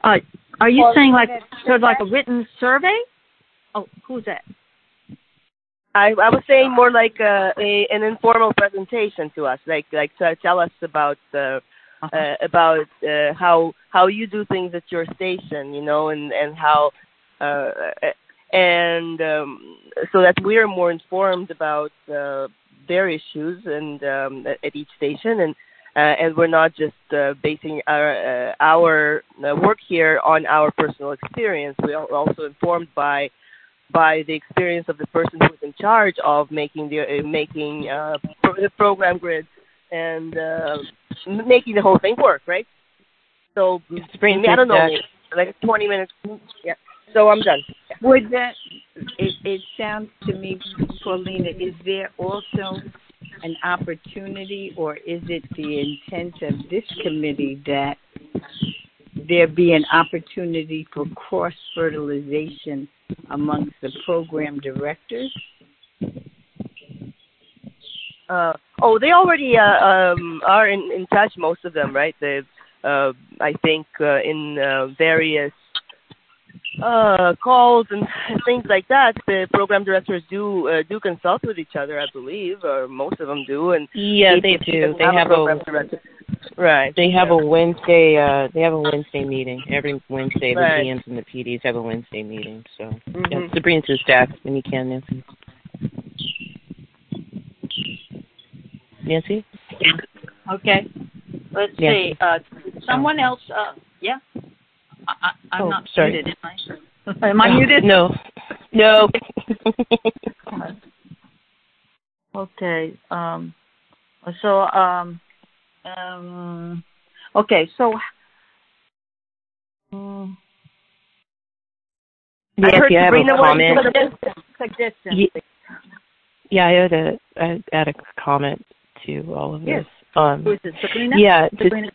Uh, are you saying like sort of like a written survey? Oh, who's that? I was saying more like an informal presentation to us, like to tell us about how you do things at your station, and how so that we're more informed about their issues and at each station, and we're not just basing our work here on our personal experience. We are also informed by the experience of the person who's in charge of making the program grid and making the whole thing work, right? So I don't know, like 20 minutes. Yeah. So I'm done. Yeah. Would that? It sounds to me, Paulina, is there also an opportunity, or is it the intent of this committee that there be an opportunity for cross-fertilization amongst the program directors? They already are in touch, most of them, right? They've, I think, in various calls and things like that, the program directors do consult with each other, I believe, or most of them do. And yeah, they do. They have a right. They have a Wednesday. They have a Wednesday meeting every Wednesday. Right. The GMs and the PDs have a Wednesday meeting. So yeah, Sabrina to the staff when you can, Nancy. Nancy? Okay. Let's see. Someone else. Yeah. I'm not sorry. muted, am I? Am I muted? No. Okay. Okay. So. Nancy, I have a comment. Yeah, I had a comment to all of this. Who is it, Sabrina? Yeah. Sabrina?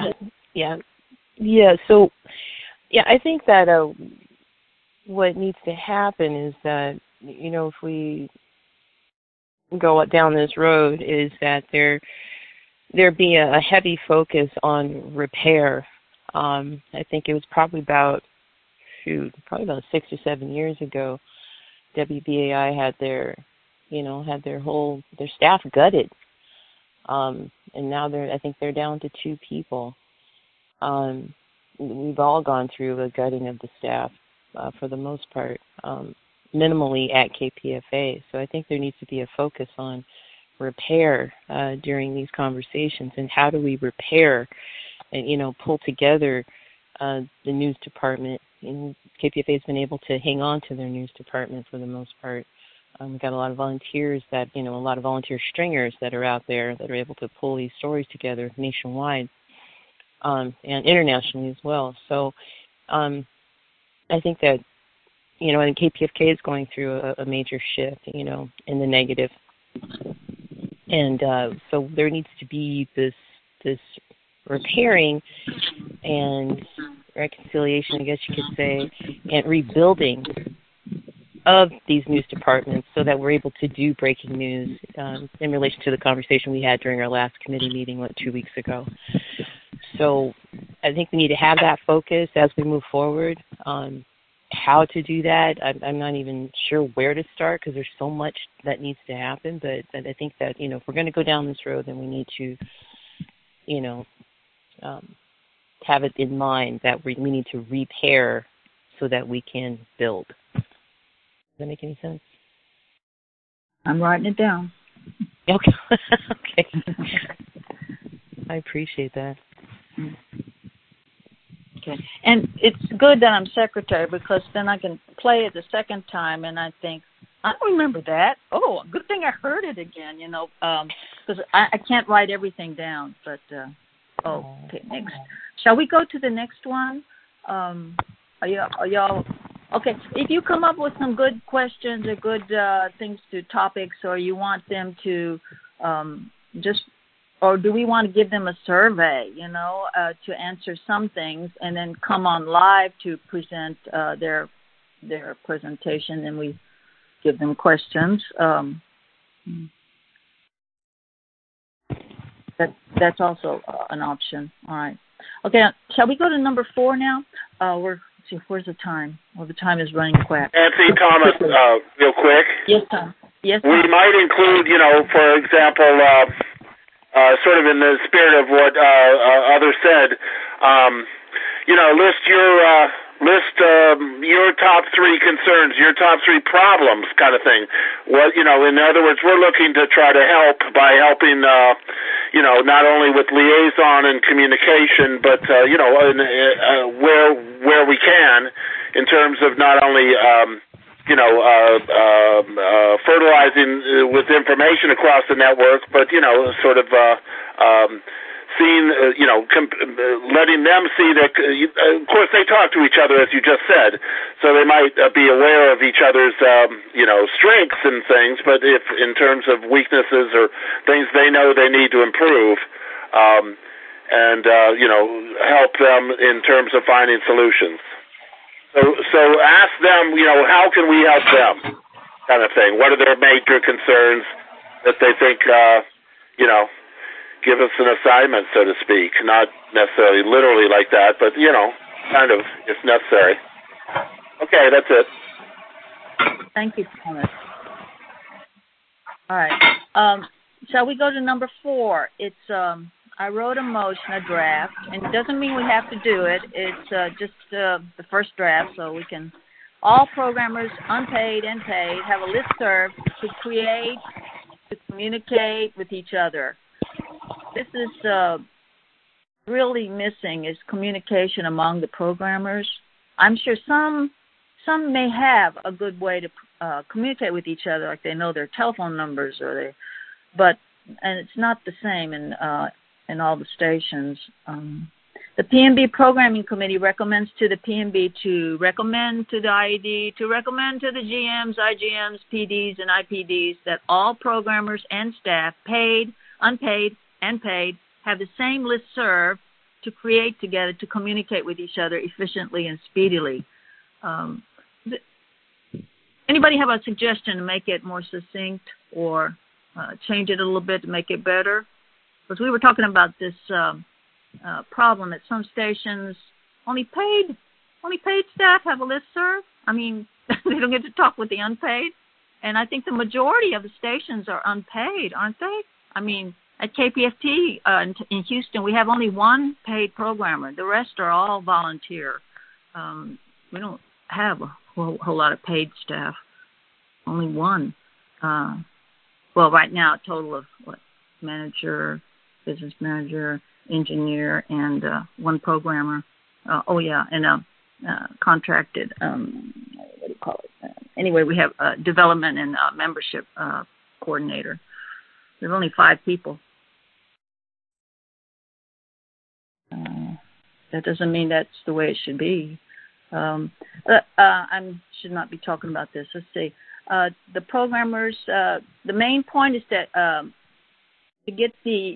Yeah. So. Yeah, I think that what needs to happen is that, if we go down this road, is that there be a heavy focus on repair. I think it was probably about 6 or 7 years ago, WBAI had their staff gutted, and now I think they're down to 2 people. We've all gone through a gutting of the staff for the most part, minimally at KPFA. So I think there needs to be a focus on repair during these conversations, and how do we repair and, pull together the news department. And KPFA has been able to hang on to their news department for the most part. We've got a lot of volunteers a lot of volunteer stringers that are out there that are able to pull these stories together nationwide. And internationally as well. So I think that, and KPFK is going through a major shift, in the negative. And so there needs to be this repairing and reconciliation, I guess you could say, and rebuilding of these news departments so that we're able to do breaking news in relation to the conversation we had during our last committee meeting 2 weeks ago. So I think we need to have that focus as we move forward on how to do that. I'm not even sure where to start because there's so much that needs to happen. But I think that, if we're going to go down this road, then we need to, have it in mind that we need to repair so that we can build. Does that make any sense? I'm writing it down. Okay. Okay. I appreciate that. Okay. And it's good that I'm secretary because then I can play it the second time and I think, I don't remember that. Oh, good thing I heard it again, because I can't write everything down. But, okay, next. Shall we go to the next one? Are y'all okay? If you come up with some good questions or good topics, or you want them to or do we want to give them a survey, to answer some things and then come on live to present their presentation, and we give them questions? That's also an option. All right. Okay, shall we go to number 4 now? Let's see, where's the time? Well, the time is running quick. Nancy Thomas, real quick. Yes, Tom. Yes, Tom. We might include, for example, sort of in the spirit of what others said, list your top 3 concerns, your top 3 problems, kind of thing. What in other words, we're looking to try to help by helping, not only with liaison and communication, but where we can, in terms of not only fertilizing with information across the network, but sort of seeing, letting them see that. Of course, they talk to each other, as you just said, so they might be aware of each other's, strengths and things. But if in terms of weaknesses or things they know they need to improve, and help them in terms of finding solutions. So ask them, how can we help them, kind of thing. What are their major concerns that they think, give us an assignment, so to speak. Not necessarily literally like that, but, kind of, if necessary. Okay, that's it. Thank you, Thomas. All right. Shall we go to number 4? It's I wrote a motion, a draft, and it doesn't mean we have to do it. It's just the first draft, so we can, all programmers, unpaid and paid, have a listserv to create, to communicate with each other. This is really missing, is communication among the programmers. I'm sure some may have a good way to communicate with each other, like they know their telephone numbers, and it's not the same in all the stations. The PNB Programming Committee recommends to the PNB to recommend to the IED, to recommend to the GMs, IGMs, PDs, and IPDs that all programmers and staff, paid, unpaid, and paid, have the same listserv to create together to communicate with each other efficiently and speedily. Anybody have a suggestion to make it more succinct or change it a little bit to make it better? Because we were talking about this problem at some stations. Only paid staff have a listserv. I mean, they don't get to talk with the unpaid. And I think the majority of the stations are unpaid, aren't they? I mean, at KPFT in Houston, we have only one paid programmer. The rest are all volunteer. We don't have a whole lot of paid staff. Only one. Well, right now, a total of manager, business manager, engineer, and one programmer. And contracted. What do you call it? Anyway, we have development and membership coordinator. There's only 5 people. That doesn't mean that's the way it should be. I should not be talking about this. Let's see. The programmers. The main point is that to get the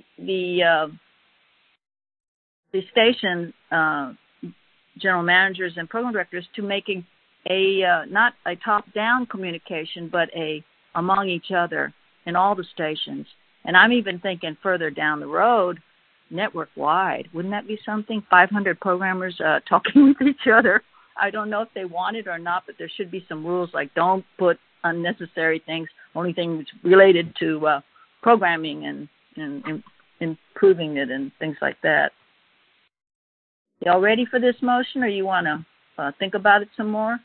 station general managers and program directors to make a not a top-down communication, but among each other in all the stations. And I'm even thinking further down the road, network-wide. Wouldn't that be something? 500 programmers talking with each other. I don't know if they want it or not, but there should be some rules like don't put unnecessary things, only things related to programming and improving it and things like that. Y'all ready for this motion, or you want to think about it some more?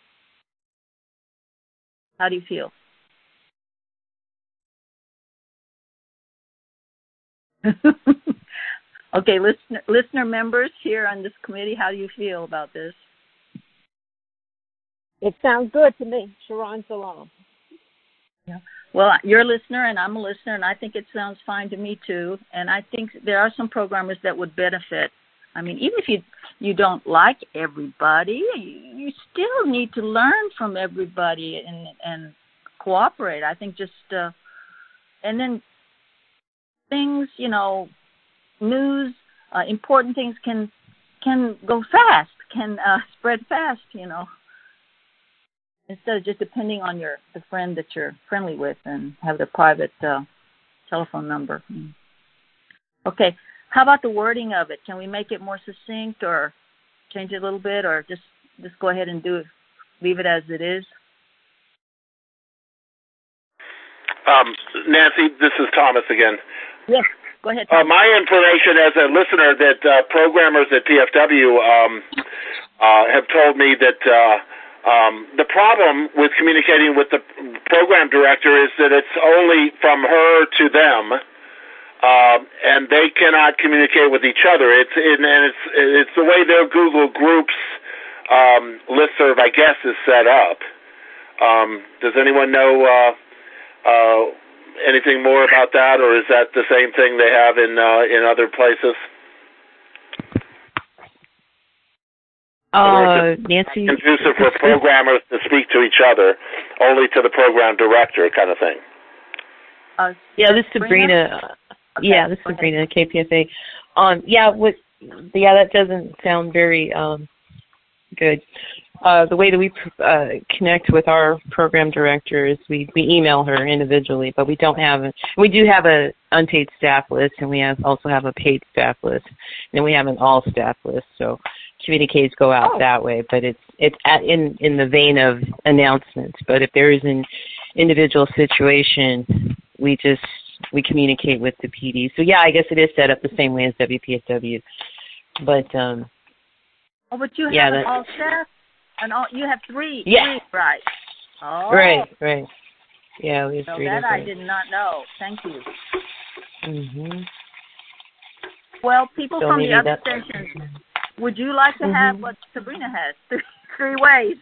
How do you feel? Okay, listener members here on this committee, how do you feel about this? It sounds good to me. Sharon Salam. Yeah. Well, you're a listener, and I'm a listener, and I think it sounds fine to me, too. And I think there are some programmers that would benefit. I mean, even if you don't like everybody, you still need to learn from everybody and cooperate. I think just and then things, news, important things can go fast, can spread fast, instead of just depending on the friend that you're friendly with and have their private telephone number. Okay. How about the wording of it? Can we make it more succinct or change it a little bit, or just go ahead and leave it as it is? Nancy, this is Thomas again. Yes, go ahead, Thomas. My information as a listener that programmers at PFW have told me that the problem with communicating with the program director is that it's only from her to them, and they cannot communicate with each other. It's the way their Google Groups listserv, I guess, is set up. Does anyone know anything more about that, or is that the same thing they have in other places? Nancy, conducive for programmers to speak to each other, only to the program director, kind of thing. This is Sabrina. Okay, this is Sabrina, KPFA. That doesn't sound very good. The way that we connect with our program director is we email her individually, but we do have a unpaid staff list, and we also have a paid staff list, and we have an all staff list. So communiques go out that way, but it's in the vein of announcements. But if there is an individual situation, we communicate with the PD. So I guess it is set up the same way as WPSW. But but you have an all staff, and you have three. Yeah. Three, right. Oh. Right. Yeah, we have three. That I did not know. Thank you. Mhm. Well, people from the other stations, would you like to have what Sabrina has? Three ways.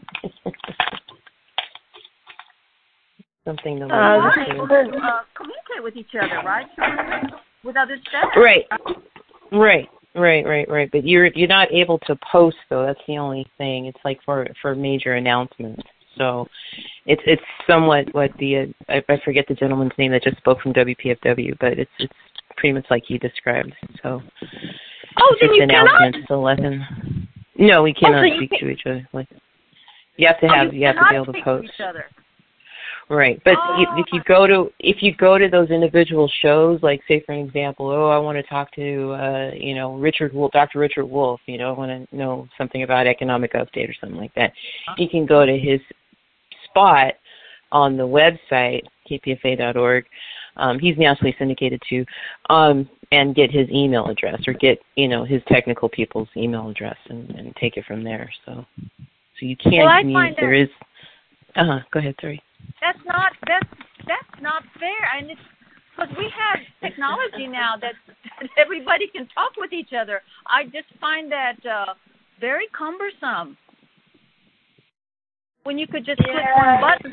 Something to communicate with each other, right? With other staff. Right. But you're not able to post, though. That's the only thing. It's like for major announcements. So it's somewhat what I forget the gentleman's name that just spoke from WPFW, but it's pretty much like he described. So then you announcements cannot? 11. No, we cannot speak to each other. You have to be able to post. Each other. Right, but if you go to those individual shows, like say for an example, I want to talk to Richard Wolf, Dr. Richard Wolf, I want to know something about economic update or something like that. You can go to his spot on the website kpfa.org. He's nationally syndicated too, and get his email address or get his technical people's email address and take it from there. So you can communicate. There is. Go ahead, sorry. That's not fair, and it's because we have technology now that everybody can talk with each other. I just find that very cumbersome. When you could just click one button.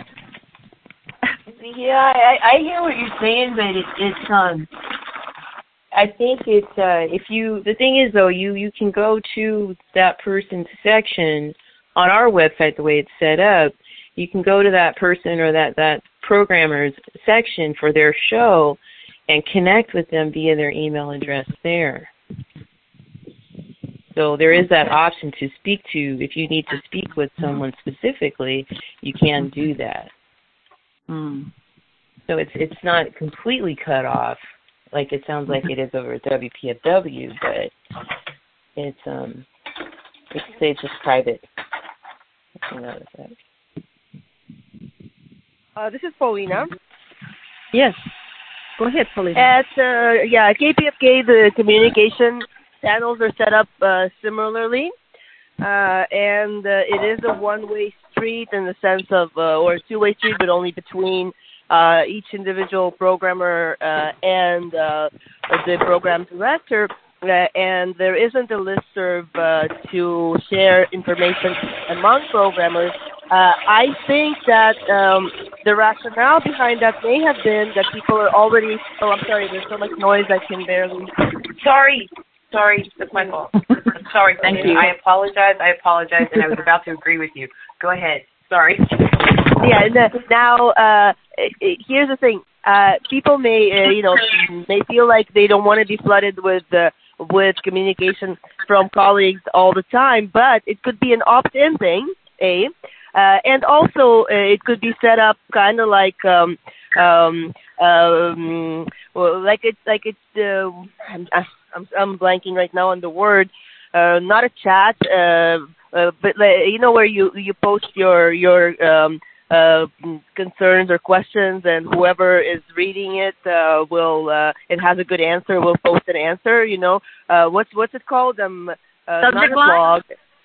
I hear what you're saying, but it's I think it's the thing is though, you can go to that person's section on our website the way it's set up. You can go to that person or that programmer's section for their show and connect with them via their email address there. So there is that option to speak to. If you need to speak with someone specifically, you can do that. So it's not completely cut off like it sounds like it is over at WPFW, but it's just private. That's another thing. This is Paulina. Yes. Go ahead, Paulina. At KPFK, the communication channels are set up similarly, and it is a one-way street in the sense of, or a two-way street, but only between each individual programmer and the program director. And there isn't a listserv to share information among programmers. I think that the rationale behind that may have been that people are already... Oh, I'm sorry, there's so much noise I can barely... Sorry, that's my fault. I'm sorry. Thank you. I apologize, and I was about to agree with you. Go ahead. Sorry. Yeah, now, here's the thing. People may feel like they don't want to be flooded with communication from colleagues all the time, but it could be an opt-in thing, and also it could be set up kind of like I'm blanking right now on the word. Not a chat, but where you post your concerns or questions, and whoever is reading it will and has a good answer will post an answer. What's it called? Not a blog.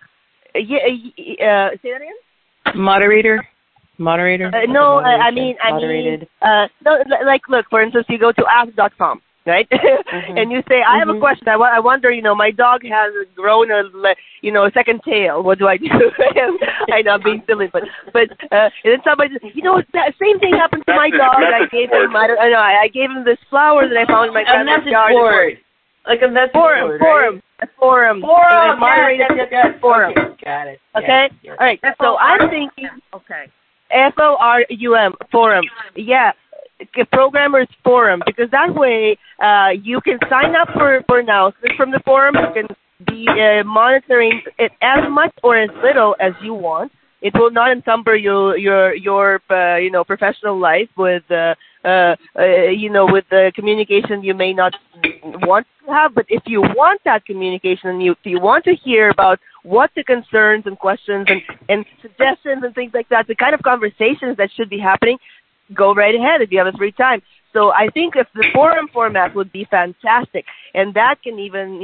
Yeah. Say that again. Moderator. No, I mean, no, like, look, for instance, you go to ask.com, right? And you say, I have a question. I wonder, my dog has grown a second tail. What do I do? I know I'm being silly, but and then somebody says, that same thing happened to my dog. I gave him, I gave him this flower that I found in my grandma's yard. Like a message board, forum. Forum. Yes. Forum. Okay, got it. Okay? Yes. All right. So I'm thinking. Okay. FORUM, forum. Yeah, Programmers Forum, because that way you can sign up for announcements from the forum. You can be monitoring it as much or as little as you want. It will not encumber your professional life with with the communication you may not want to have. But if you want that communication, and if you want to hear about what the concerns and questions and suggestions and things like that, the kind of conversations that should be happening, go right ahead if you have a free time. So I think if the forum format would be fantastic, and that can even,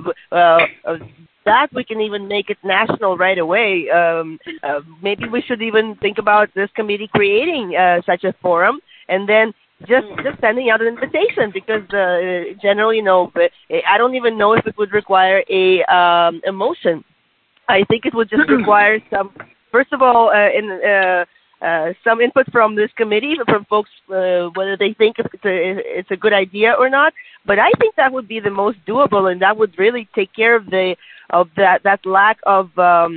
that we can even make it national right away. Maybe we should even think about this committee creating such a forum, and then just sending out an invitation, because generally, but I don't even know if it would require a motion. I think it would just require first of all, some input from this committee, from folks, whether they think it's a good idea or not. But I think that would be the most doable, and that would really take care of that lack of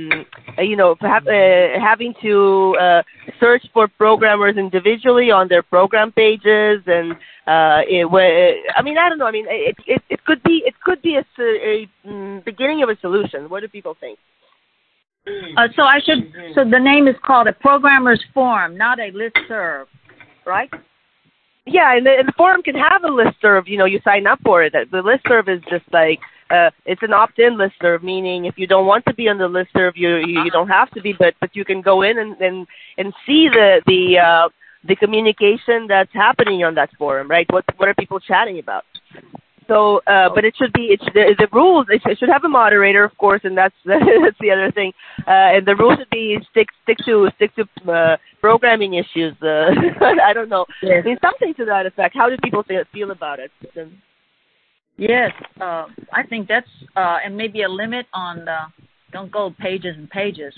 having to search for programmers individually on their program pages, and I don't know. I mean, it could be a beginning of a solution. What do people think? So the name is called a Programmers Forum, not a listserv, right? Yeah, and the forum can have a listserv. You sign up for it. The listserv is just like it's an opt-in listserv, meaning if you don't want to be on the listserv, you don't have to be, but you can go in and see the communication that's happening on that forum, right? What are people chatting about? So, but the rules. It should have a moderator, of course, and that's the other thing. And the rules should be stick to programming issues. I don't know. Yes. I mean, something to that effect. How do people feel about it? Yes, I think that's and maybe a limit on don't go pages and pages.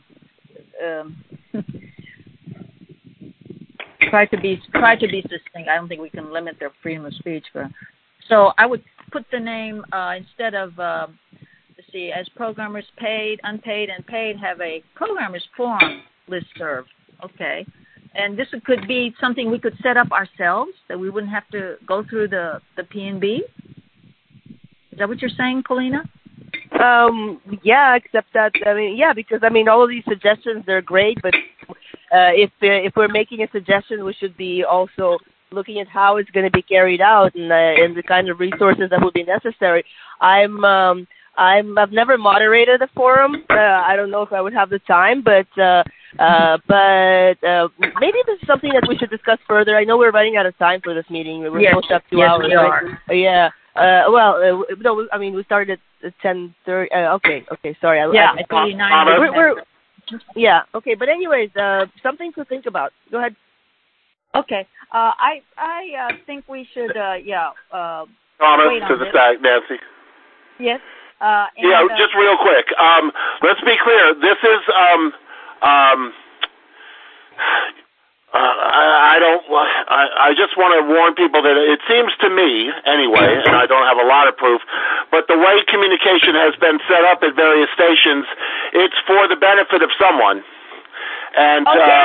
Try to be succinct. I don't think we can limit their freedom of speech. So I would put the name instead of let's see, as programmers paid, unpaid, and paid, have a Programmers Forum listserv. Okay, and this could be something we could set up ourselves, that we wouldn't have to go through the PNB. Is that what you're saying, Paulina? Yeah, except that because all of these suggestions, they're great, but if we're making a suggestion, we should be also looking at how it's going to be carried out and the kind of resources that would be necessary. I've never moderated a forum. I don't know if I would have the time, but maybe this is something that we should discuss further. I know we're running out of time for this meeting. We're supposed to have 2 hours. We are. Right? Yeah. No. I mean, we started at 10:30. Okay. Sorry. It's 89. Yeah. Okay. But anyways, something to think about. Go ahead. Okay. I think we should. Comment to the side, Nancy. Yes. Just real quick. Let's be clear. This is I just want to warn people that it seems to me, anyway, and I don't have a lot of proof, but the way communication has been set up at various stations, it's for the benefit of someone. And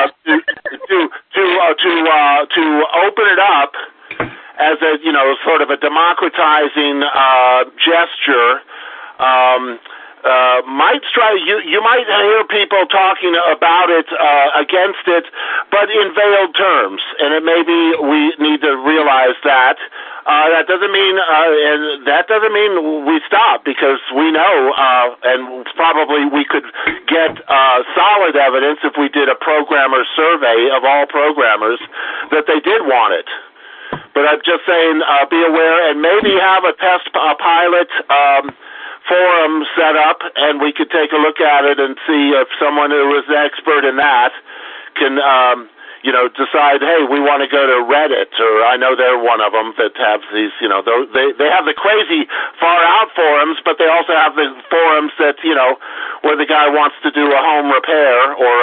to open it up as a sort of a democratizing gesture, might strike you might hear people talking about it, against it, but in veiled terms, and it maybe we need to realize that. That doesn't mean we stop, because we know, and probably we could get solid evidence if we did a programmer survey of all programmers that they did want it. But I'm just saying, be aware, and maybe have a pilot forum set up, and we could take a look at it and see if someone who is an expert in that can, decide, hey, we want to go to Reddit, or I know they're one of them that have these, they have the crazy far out forums, but they also have the forums that, where the guy wants to do a home repair or,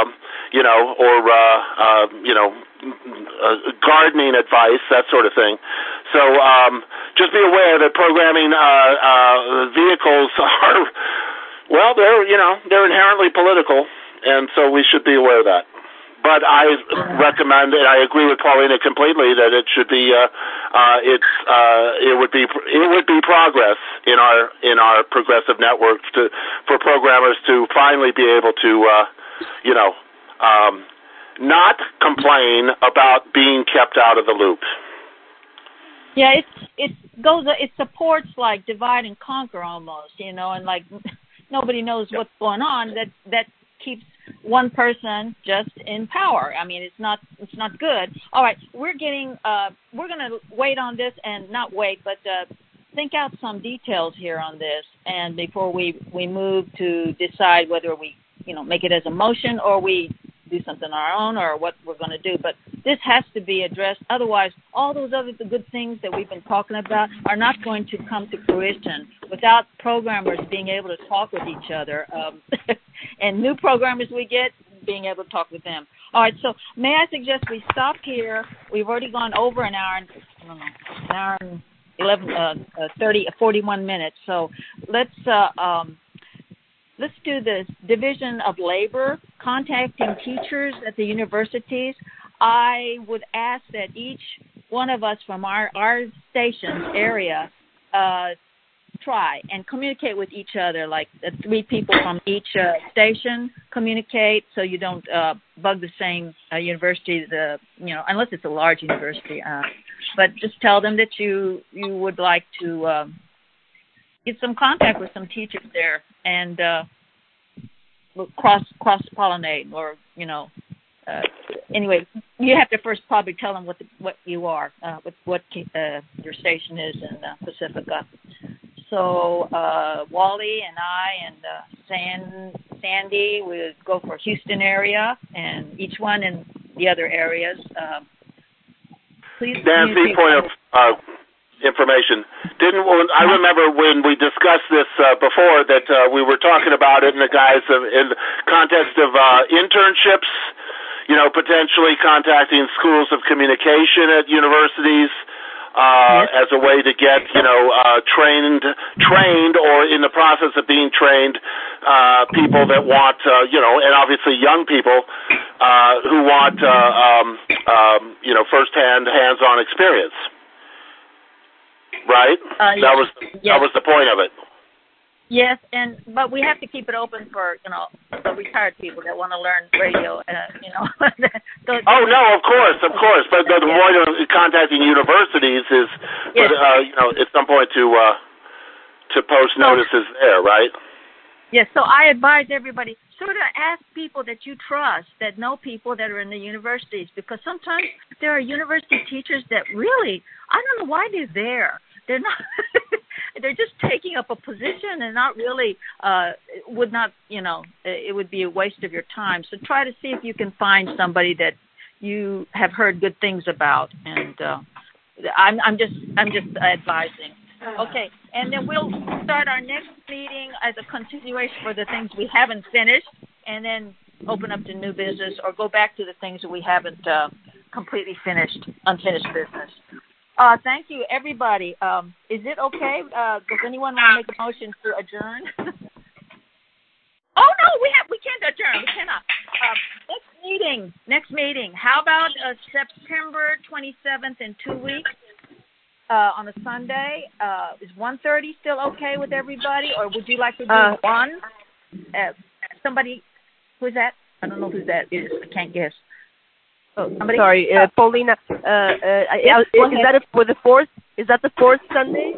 gardening advice, that sort of thing. So just be aware that programming vehicles are, well, they're inherently political, and so we should be aware of that. But I recommend, and I agree with Paulina completely, that it should be it would be progress in our progressive networks for programmers to finally be able to not complain about being kept out of the loop. Yeah, it supports like divide and conquer almost, and like nobody knows what's going on. That keeps one person just in power. I mean, it's not good. All right, we're going to wait on this, and not wait, but think out some details here on this, and before we move to decide whether we make it as a motion or we do something on our own or what we're going to do. But this has to be addressed. Otherwise, all those other good things that we've been talking about are not going to come to fruition without programmers being able to talk with each other. And new programmers we get, being able to talk with them. All right, so may I suggest we stop here? We've already gone over an hour and 41 minutes. So let's do this. Division of Labor, contacting teachers at the universities. I would ask that each one of us from our station's area try and communicate with each other, like 3 people from each station communicate, so you don't bug the same university, unless it's a large university. But just tell them that you would like to get some contact with some teachers there and cross-pollinate, or anyway, you have to first probably tell them what you are, what your station is in Pacifica. So Wally and I and Sandy would go for Houston area, and each one in the other areas. Please. Nancy, point of information. I remember when we discussed this before that we were talking about it in the context of internships, potentially contacting schools of communication at universities as a way to get, trained or in the process of being trained people that want, and obviously young people who want, firsthand hands-on experience. Right? That was the point of it. Yes, but we have to keep it open for the retired people that want to learn radio. Oh no, of course. But the point of contacting universities is, at some point to post notices there, right? Yes. So I advise everybody sort of ask people that you trust, that know people that are in the universities, because sometimes there are university teachers that really, I don't know why they're there. They're not. They're just taking up a position and not really. Would not. It would be a waste of your time. So try to see if you can find somebody that you have heard good things about. And I'm just advising. Okay, and then we'll start our next meeting as a continuation for the things we haven't finished, and then open up to new business or go back to the things that we haven't completely unfinished business. Thank you, everybody. Is it okay? Does anyone want to make a motion to adjourn? Oh, no, we can't adjourn. We cannot. Next meeting. How about September 27th in 2 weeks? on a Sunday. Is 1:30 still okay with everybody, or would you like to do 1? Somebody, who's that? I don't know who that is. I can't guess. Oh, sorry, Paulina. Is that for the 4th? Is that the 4th Sunday?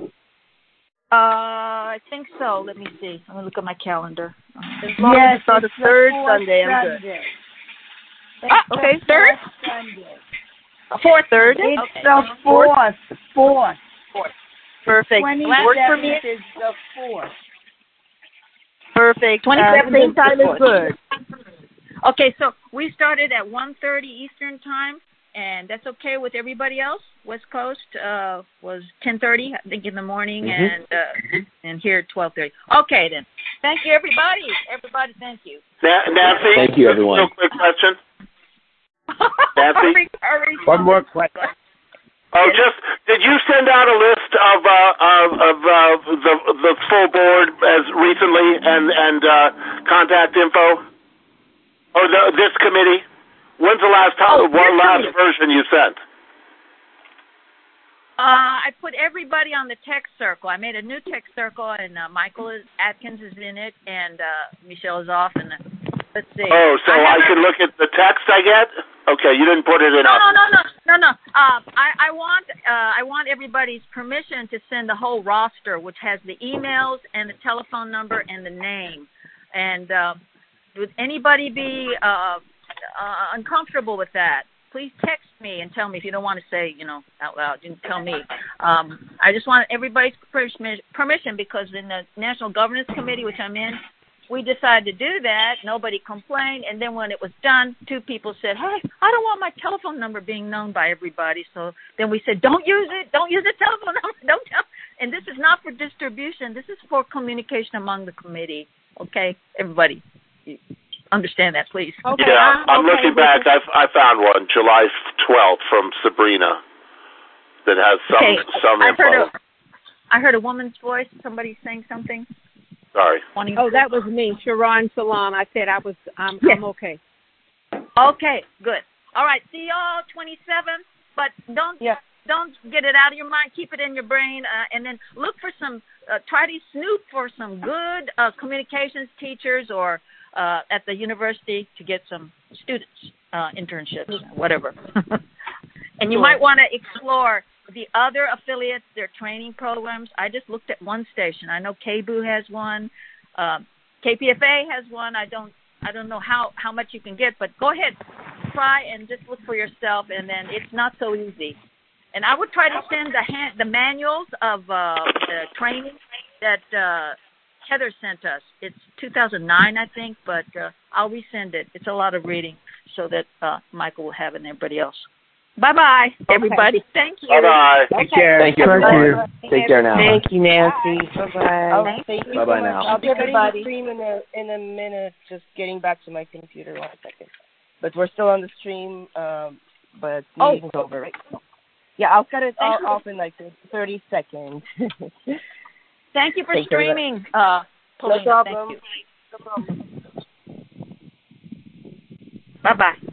I think so. Let me see. I'm gonna look at my calendar. As long as it's not the 3rd Sunday, I'm good. Okay, 3rd. Sunday. 4th, 3rd. It's the 4th. 4th. Perfect. Works for me. Is the 4th. Perfect. 27th time is good. Okay, so we started at 1:30 Eastern time, and that's okay with everybody else. West Coast was 10:30, I think, in the morning, and here at 12:30. Okay, then. Thank you, everybody. Everybody, thank you. Nancy? Thank you, everyone. Real quick question. Nancy? One more question. Oh, did you send out a list of the full board as recently and contact info? Or this committee? When's the last version you sent? I put everybody on the text circle. I made a new text circle, and Michael Atkins is in it, and Michelle is off, and let's see. Oh, so I can look at the text I get? Okay, you didn't put it in. No. I want everybody's permission to send the whole roster, which has the emails and the telephone number and the name. And would anybody be uncomfortable with that? Please text me and tell me if you don't want to say, out loud. You can tell me. I just want everybody's permission because in the National Governance Committee, which I'm in, we decided to do that. Nobody complained. And then when it was done, 2 people said, hey, I don't want my telephone number being known by everybody. So then we said, don't use it. Don't use the telephone number. Don't tell. And this is not for distribution. This is for communication among the committee. Okay, everybody. Understand that, please. Okay, yeah, I'm looking back. I found one, July 12th, from Sabrina, that has some info. I heard a woman's voice. Somebody saying something. Sorry. That was me, Sharon Salam. I said I'm okay. Okay, good. All right, see y'all 27th, but don't get it out of your mind. Keep it in your brain, and then look for try to snoop for some good communications teachers or at the university to get some students, internships, whatever. And you might want to explore the other affiliates, their training programs. I just looked at one station. I know KBOO has one. KPFA has one. I don't know how much you can get, but go ahead. Try and just look for yourself, and then it's not so easy. And I would try to send the manuals of the training that Heather sent us. It's 2009, I think, but I'll resend it. It's a lot of reading so that Michael will have it and everybody else. Bye-bye, everybody. Thank you. Bye-bye. Take care. Thank you, everyone. Take care now. Thank you, Nancy. Bye-bye. Thank you. Bye-bye now. I'll be getting the stream in a minute, just getting back to my computer 1 second. But we're still on the stream, but the meeting's over right now. Yeah, I'll cut it off in like 30 seconds. Thank you for streaming. No problem. Thank you. No problem. Bye-bye.